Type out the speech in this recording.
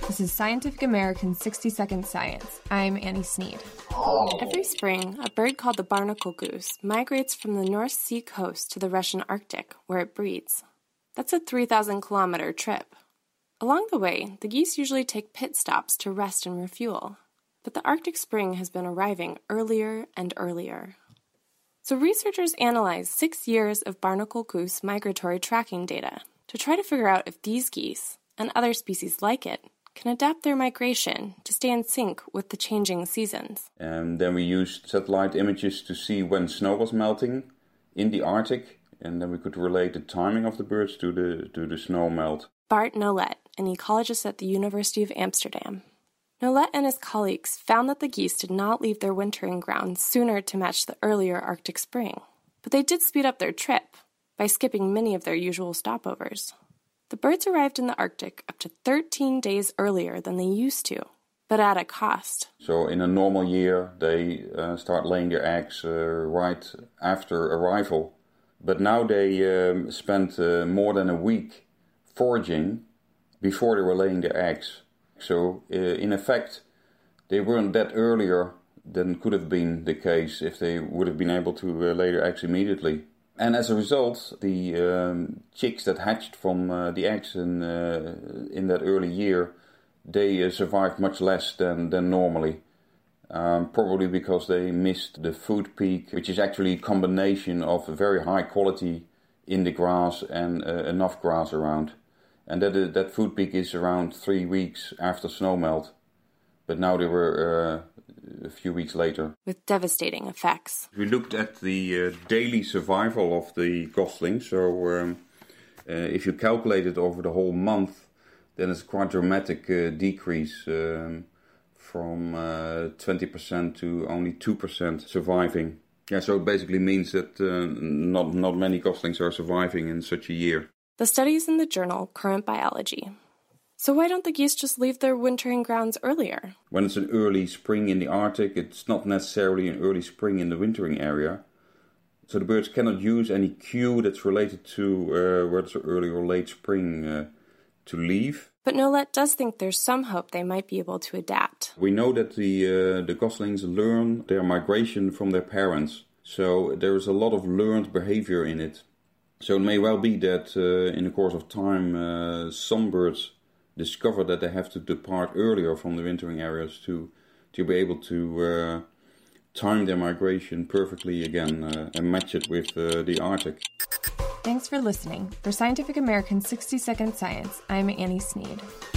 This is Scientific American's 60-Second Science. I'm Annie Sneed. Every spring, a bird called the barnacle goose migrates from the North Sea coast to the Russian Arctic, where it breeds. That's a 3,000-kilometer trip. Along the way, the geese usually take pit stops to rest and refuel. But the Arctic spring has been arriving earlier and earlier. So researchers analyzed 6 years of barnacle goose migratory tracking data to try to figure out if these geese, and other species like it, can adapt their migration to stay in sync with the changing seasons. And then we used satellite images to see when snow was melting in the Arctic, and then we could relate the timing of the birds to the snow melt. Bart Nolet, an ecologist at the University of Amsterdam. Nolet and his colleagues found that the geese did not leave their wintering grounds sooner to match the earlier Arctic spring, but they did speed up their trip by skipping many of their usual stopovers. The birds arrived in the Arctic up to 13 days earlier than they used to, but at a cost. So in a normal year, they start laying their eggs right after arrival. But now they spent more than a week foraging before they were laying their eggs. So in effect, they weren't that earlier than could have been the case if they would have been able to lay their eggs immediately. And as a result, the chicks that hatched from the eggs in that early year, they survived much less than normally. Probably because they missed the food peak, which is actually a combination of very high quality in the grass and enough grass around. And that food peak is around 3 weeks after snow melt. But now they were a few weeks later. With devastating effects. We looked at the daily survival of the goslings. So if you calculate it over the whole month, then it's a quite dramatic decrease from 20% to only 2% surviving. Yeah, so it basically means that not many goslings are surviving in such a year. The study is in the journal Current Biology. So why don't the geese just leave their wintering grounds earlier? When it's an early spring in the Arctic, it's not necessarily an early spring in the wintering area. So the birds cannot use any cue that's related to whether it's early or late spring to leave. But Nolet does think there's some hope they might be able to adapt. We know that the goslings learn their migration from their parents. So there is a lot of learned behavior in it. So it may well be that in the course of time some birds discover that they have to depart earlier from the wintering areas to be able to time their migration perfectly again and match it with the Arctic. Thanks for listening. For Scientific American's 60-Second Science, I'm Annie Sneed.